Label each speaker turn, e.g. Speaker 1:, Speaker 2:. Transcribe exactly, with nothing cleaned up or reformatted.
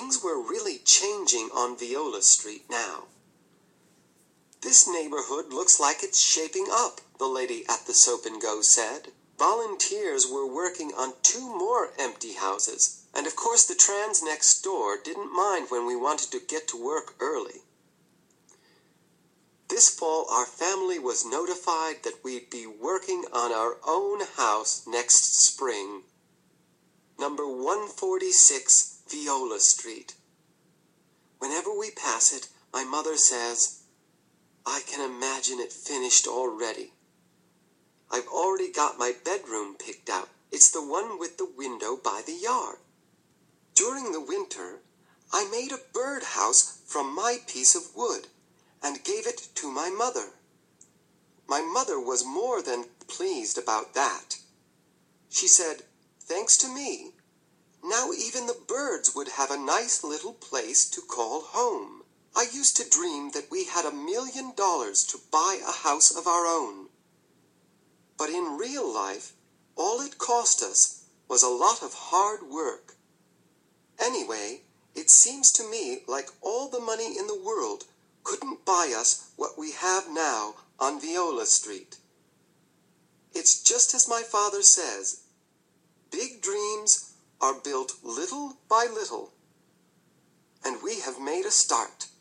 Speaker 1: Things were really changing on Viola Street now. "This neighborhood looks like it's shaping up," the lady at the Soap and Go said. Volunteers were working on two more empty houses, and of course the trans next door didn't mind when we wanted to get to work early. This fall our family was notified that we'd be working on our own house next spring. Number one forty-six Viola Street. Whenever we pass it, my mother says, "I can imagine it finished already." I've already got my bedroom picked out. It's the one with the window by the yard. During the winter, I made a birdhouse from my piece of wood and gave it to my mother. My mother was more than pleased about that. She said, "Thanks to me, now even the birds would have a nice little place to call home." I used to dream that we had a million dollars to buy a house of our own. But in real life, all it cost us was a lot of hard work. Anyway, it seems to me like all the money in the world couldn't buy us what we have now on Viola Street. It's just as my father says, big dreams are built little by little, and we have made a start.